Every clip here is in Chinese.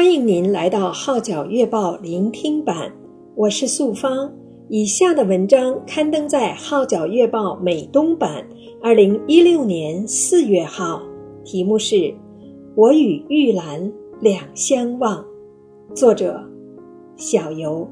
欢迎您来到号角月报聆听版，我是素芳。以下的文章刊登在号角月报美东版2016年4月号，题目是我与玉兰两相望，作者小游。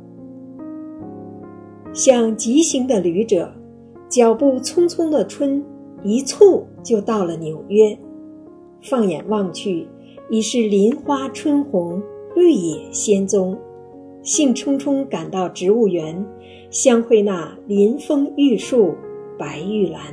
像急行的旅者，脚步匆匆的春一蹴就到了纽约。放眼望去，已是林花春红，绿野仙踪。兴冲冲赶到植物园，相会那临风玉树白玉兰。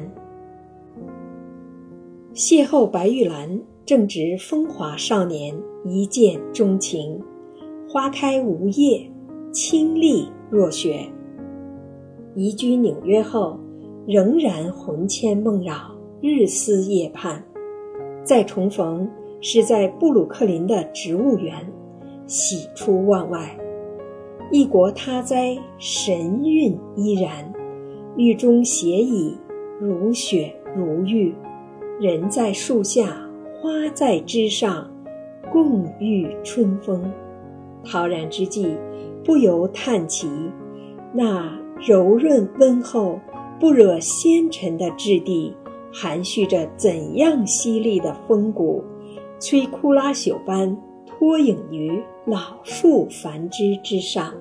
邂逅白玉兰，正值风华少年，一见钟情。花开无叶，清丽若雪。移居纽约后，仍然魂牵梦绕，日思夜盼。再重逢是在布鲁克林的植物园，喜出望外。异国他哉，神韵依然，玉中斜倚，如雪如玉。人在树下，花在枝上，共遇春风。陶然之际，不由叹奇，那柔润温厚、不惹纤尘的质地，含蓄着怎样犀利的风骨，摧枯拉朽般脱颖于老树繁枝之上。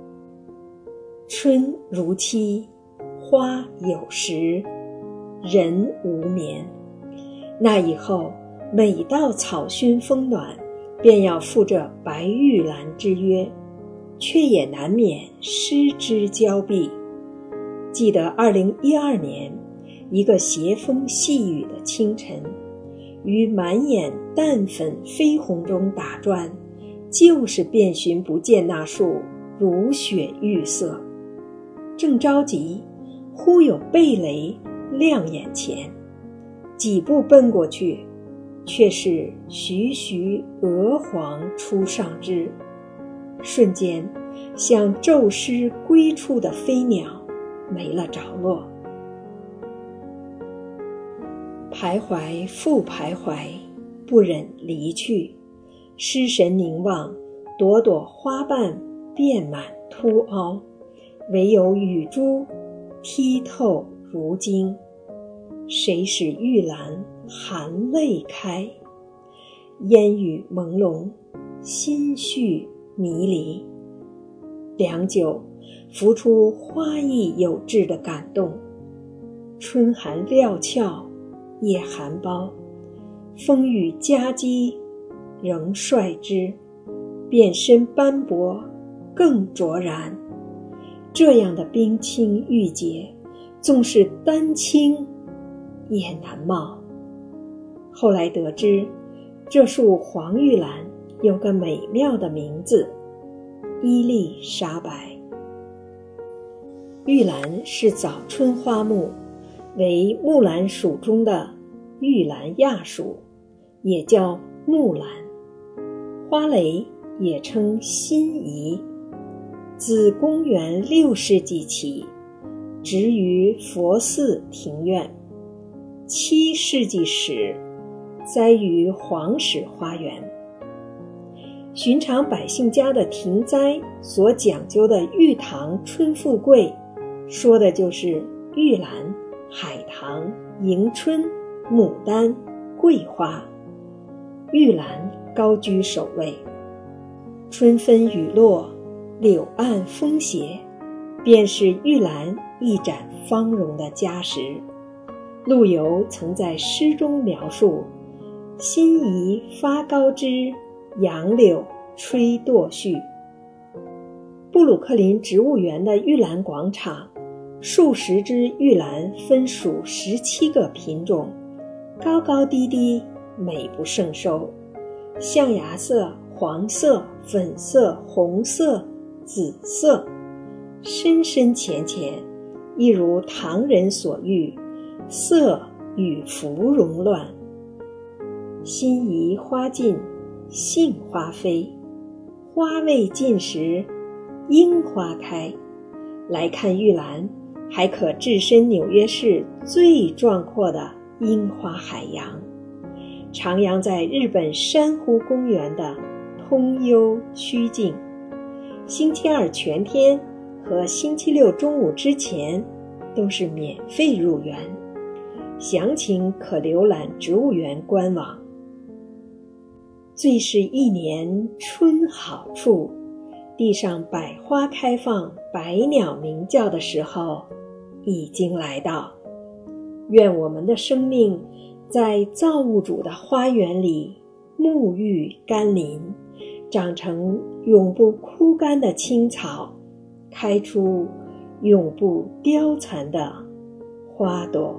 春如期，花有时，人无眠。那以后，每到草熏风暖，便要赴着白玉兰之约，却也难免失之交臂。记得2012年，一个斜风细雨的清晨，于满眼淡粉绯红中打转，就是遍寻不见那树如雪玉色。正着急，忽有蓓蕾亮眼前，几步奔过去，却是徐徐鹅黄初上枝。瞬间，像骤失归处的飞鸟没了着落。徘徊复徘徊，不忍离去，失神凝望，朵朵花瓣遍满凸凹，唯有雨珠剔透如晶。谁使玉兰含泪开？烟雨朦胧，心绪迷离。良久，浮出花意有致的感动。春寒料峭，夜寒苞，风雨夹击，仍率之，遍身斑驳，更卓然。这样的冰清玉洁，纵是丹青也难貌。后来得知，这树黄玉兰有个美妙的名字——伊丽莎白。玉兰是早春花木，为木兰属中的玉兰亚属，也叫木兰。花蕾也称辛夷。自公元6世纪起，植于佛寺庭院。7世纪时，栽于皇室花园。寻常百姓家的庭栽所讲究的玉堂春富贵，说的就是玉兰、海棠、迎春、牡丹、桂花。玉兰高居首位。春分雨落，柳暗风斜，便是玉兰一展芳容的佳时。陆游曾在诗中描述：辛夷发高枝，杨柳吹堕絮。布鲁克林植物园的玉兰广场，数十只玉兰分属17个品种，高高低低，美不胜收。象牙色、黄色、粉色、红色、紫色，深深浅浅，一如唐人所欲，色与芙蓉乱。辛夷花尽，杏花飞，花未尽时，樱花开。来看玉兰，还可置身纽约市最壮阔的樱花海洋，徜徉在日本珊瑚公园的空幽曲静。星期二全天和星期六中午之前都是免费入园，详情可浏览植物园官网。最是一年春好处，地上百花开放，百鸟鸣叫的时候已经来到。愿我们的生命在造物主的花园里沐浴甘霖，长成永不枯干的青草，开出永不凋残的花朵。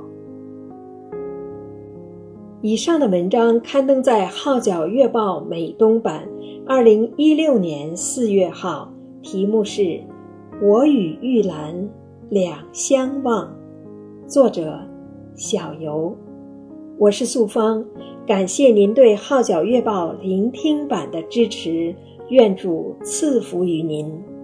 以上的文章刊登在《号角月报》美东版2016年4月号，题目是《我与玉兰两相望》，作者小游。我是素芳，感谢您对《号角月报》聆听版的支持，愿主赐福于您。